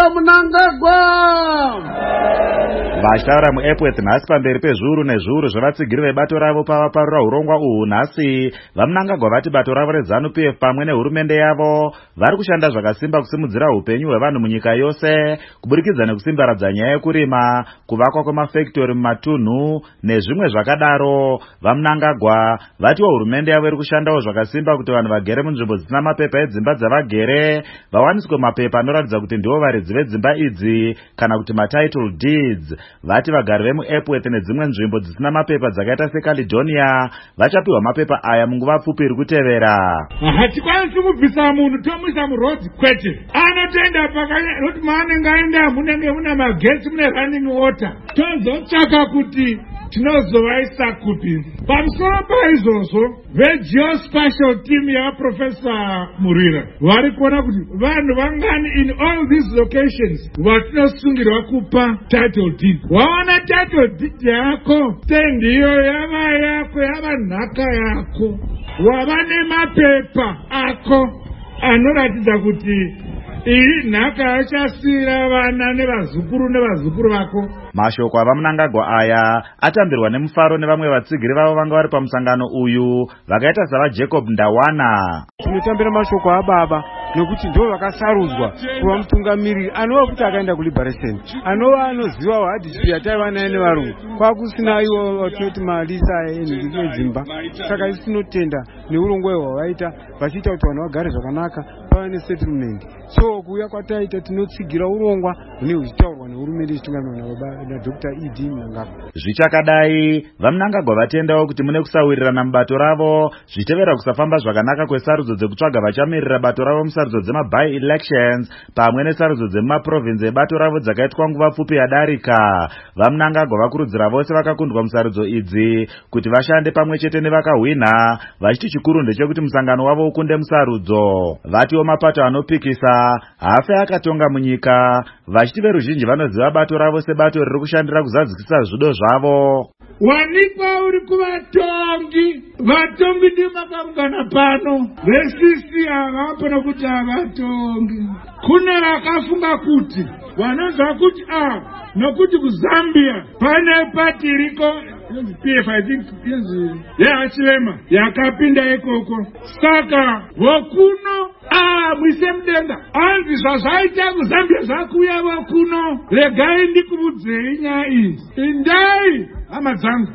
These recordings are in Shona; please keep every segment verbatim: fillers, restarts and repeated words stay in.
Mnangagwa. Vashtaura muEpworth nhasi pamberi pezviuru nezviuru zvevatsigiri vebato ravo pavaparura urongwa uhu nhasi, vaMnangagwa vati bato ravo reZANU P F pamwe nehurumende yavo vari kushanda zvakasimba kusimudzira upenyu hwevanhu munyika yose kuburikidza nekusimbaradza nyaya yekurima, kuvakwa kwemafektori mumatunhu nezvimwe zvakadaro. VaMnangagwa vatiwo hurumende yavo iri kushandawo zvakasimba kuti vanhu vagere munzvimbo dzisina mapepa edzimba dzavagere vawaniswe mapepa anoratidza kuti ndivo varidzi vedzimba idzi kana kuti matitle deeds. Vati vagari vemuEpworth nedzimwe nzvimbo dzisina mapepa dzakaita seCaledonia vachapiwa mapepa aya munguva pfupi iri kutevera. Hatikwanisi kubvisa munhu tomuisa murodzi kwete, anotoenda pakati maanenge aenda munenge muna magetsi mune running water, tozotsvaka kuti tinozovaisa kupi. Pamusoro paizvozvo vegeospatial team yaProfessor Murira vari kuona kuti vanhu vangani in all these locations vatinosungirwa kupa title deed. Waona title deed yako tendiyo yava yako yava nhaka yako, wava nemapepa ako anoratidza kuti iyi nhaka yachasiyira vana nevazukuru nevazukuru vako. Mashoko avaMnangagwa aya atambirwa nemufaro nevamwe vatsigiri vavo vanga vari pamusangano uyu vakaita savaJacob Ndawana. Tinotambira mashoko ababa nokuti ndo vakasarudzwa kuva mutungamiriri anova kuti akaenda kuliberation, anova anoziva wahadhishi yataiva naye nevarungu kwakusina ivo vatinoti malisa enhiki edzimba. Saka isi tinotenda neurongwa hwavaita vachiita kuti vanhu vagare zvakanaka pava nesettlement. So kuuya kwataita tinotsigira urongwa hune huchitaurwa nehurumende ichitungamirwa naDr Idi Mnangagwa. Zvichakadai, vaMnangagwa vatendawo kuti mune kusawirirana mubato ravo zvichitevera kusafamba zvakanaka kwesarudzo dzekutsvaga vachamirira bato ravo musarudzo dzemaby elections pamwe nesarudzo dzemumaprovinsi ebato ravo dzakaitwa nguva pfupi yadarika. VaMnangagwa vakurudzira vose vakakundwa musarudzo idzi kuti vashande pamwe chete nevakahwina, vachiti chikuru ndechekuti musangano wavo ukunde musarudzo. Vatiwo mapato anopikisa hafe akatonga munyika, vachiti veruzhinji vanoziva bato ravo sebato riri kushandira kuzadzisisa zvido zvavo. Wanikwa uri kuvatongi, vatongi ndi makaungana pano, vesisi havapo nokuti havatongi. Kune vakafunga kuti vanonzwa kuti ah nokuti kuZambia pane pati iriko P F I think yeHachilema yakapinda ikoko, saka vokuno ah mwise mudenga anzi zvazvaita kuZambia zvakuya vokuno. Regai ndikuudzei nyaya idzi, indai hama dzangu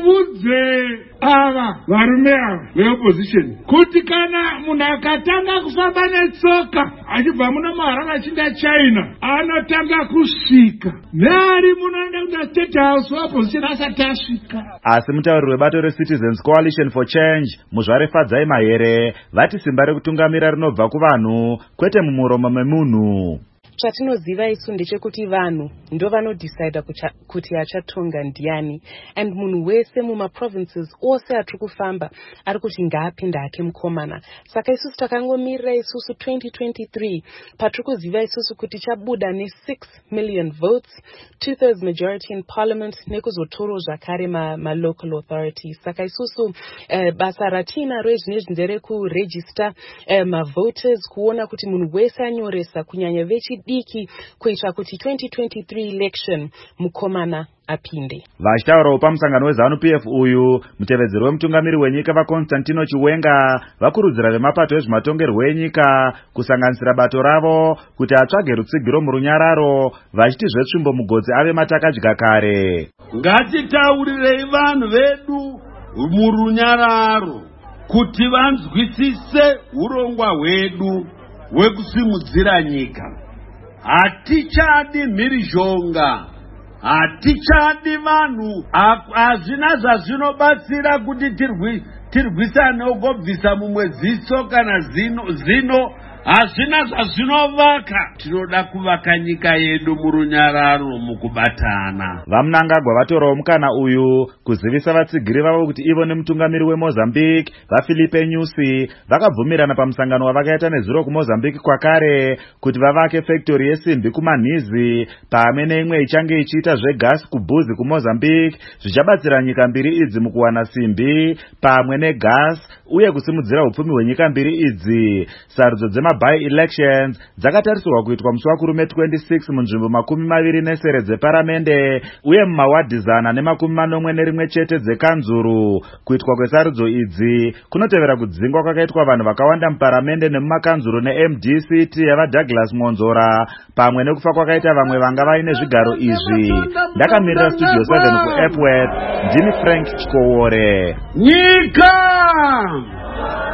muvudze ava varume ava veopposition kuti kana munhu akatanga kufamba netsoka achibva muno muHarare achinda China anotanga kusvika neari munoenda kuda State House opposition asati asvika. Asi mutauriri webato reCitizens Coalition for Change Muzvare Fadzai Mahere vati simba rekutungamira rinobva kuvanhu kwete mumuromo memunhu. Chatinoziva isu ndechekuti vanhu ndo vanodecida kuti achatonga ndiani, and munhu wese mumaprovinces ose atiri kufamba ari kuti ngaapinda hake mukomana. Saka isusu takangomirira isusu twenty twenty-three patiri kuziva isusu kuti chabuda ne six million votes, two-thirds majority in parliament nekuzotoro zvakare ma, ma local authorities. Saka isusu uh, basa ratinaro zvinezvi nderekuregister uh, mavoters kuona kuti munhu wese anyoresa kunyanya vechi diki kuitira kuti twenty twenty-three election mukomana apinde. Vachitaurawo pamusangano weZANU P F uyu, mutevedzeri wemutungamiri wenyika vaConstantino Chiwenga vakurudzira vemapato ezvematongerwo enyika kusanganisira bato ravo kuti atsvage rutsigiro murunyararo, vachiti zvetsvimbo mugodzi ave matakadya kare. Ngatitaurirei vanhu vedu murunyararo kuti vanzwisise urongwa hwedu hwekusimudzira nyika. Hatichadi mhirizhonga, hatichadi vanhu, hazvina zvazvinobatsira kuti tirwisane ugobvisa mumwe ziso kana zino, zino hazvina zvazvinovaka. Tinoda kuvaka nyika yedu murunyararo mukubatana. VaMnangagwa vatorawo mukana uyu kuzivisa vatsigiri vavo kuti ivo nemutungamiri weMozambique vaFilipe Nyusi vakabvumirana pamusangano wavakaita nezuro kuMozambique kwakare kuti vavake factory yesimbi kumanhizi pamwe neimwe ichange ichiita zvegasi kubhuzi kuMozambique, zvichabatsira nyika mbiri idzi mukuwana simbi pamwe negasi uye kusimudzira upfumi hwenyika mbiri idzi. Sarudzo dzema by-elections dzakatarisirwa kuitwa musi wakurume twenty-six munzvimbo makumi maviri nesere dzeparamende uye mumawadhi zana nemakumi manomwe nerimwe chete dzekanzuru. Kuitwa kwesarudzo idzi kunotevera kudzingwa kwakaitwa vanhu vakawanda muparamende nemumakanzuru ne-M D C T yavaDouglas Monzora pamwe nekufa kwakaita vamwe vanga vaine zvigaro izvi. Ndakamirira studio seven kuEpworth, ndini Frank Chikowore. Nyika!